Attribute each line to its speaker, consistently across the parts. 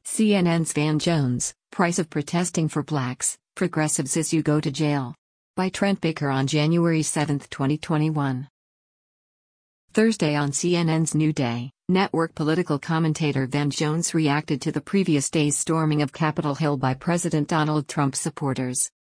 Speaker 1: CNN's Van Jones, Price of Protesting for Blacks, Progressives as You Go to Jail. By Trent Baker on January 7, 2021. Thursday on CNN's New Day, network political commentator Van Jones reacted to the previous day's storming of Capitol Hill by President Donald Trump supporters.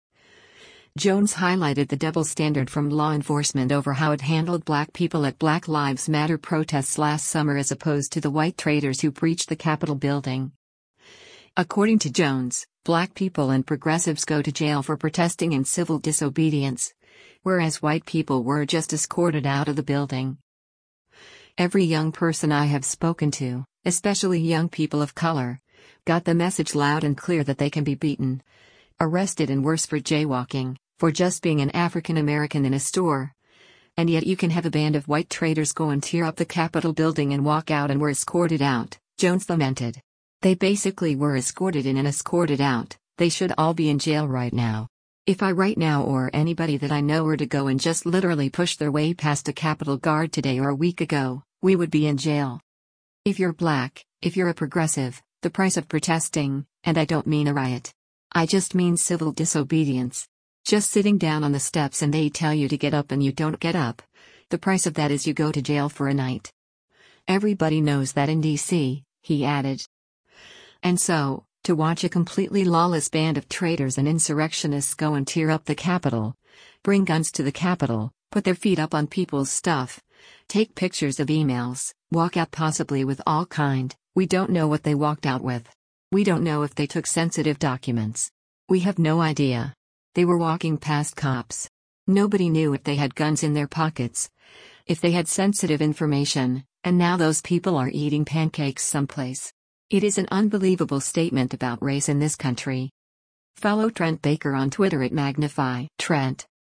Speaker 1: Jones highlighted the double standard from law enforcement over how it handled black people at Black Lives Matter protests last summer as opposed to the white traitors who breached the Capitol building. According to Jones, black people and progressives go to jail for protesting in civil disobedience, whereas white people were just escorted out of the building. Every young person I have spoken to, especially young people of color, got the message loud and clear that they can be beaten, arrested and worse for jaywalking, for just being an African American in a store. And yet you can have a band of white traitors go and tear up the Capitol building and walk out and were escorted out, Jones lamented. They basically were escorted in and escorted out. They should all be in jail right now. If I right now or anybody that I know were to go and just literally push their way past a Capitol guard today or a week ago, we would be in jail. If you're black, if you're a progressive, the price of protesting, and I don't mean a riot. I just mean civil disobedience. Just sitting down on the steps and they tell you to get up and you don't get up. The price of that is you go to jail for a night. Everybody knows that in D.C., he added. And so, to watch a completely lawless band of traitors and insurrectionists go and tear up the Capitol, bring guns to the Capitol, put their feet up on people's stuff, take pictures of emails, walk out possibly with all kind, we don't know what they walked out with. We don't know if they took sensitive documents. We have no idea. They were walking past cops. Nobody knew if they had guns in their pockets, if they had sensitive information, and now those people are eating pancakes someplace. It is an unbelievable statement about race in this country. Follow Trent Baker on Twitter at Magnify Trent.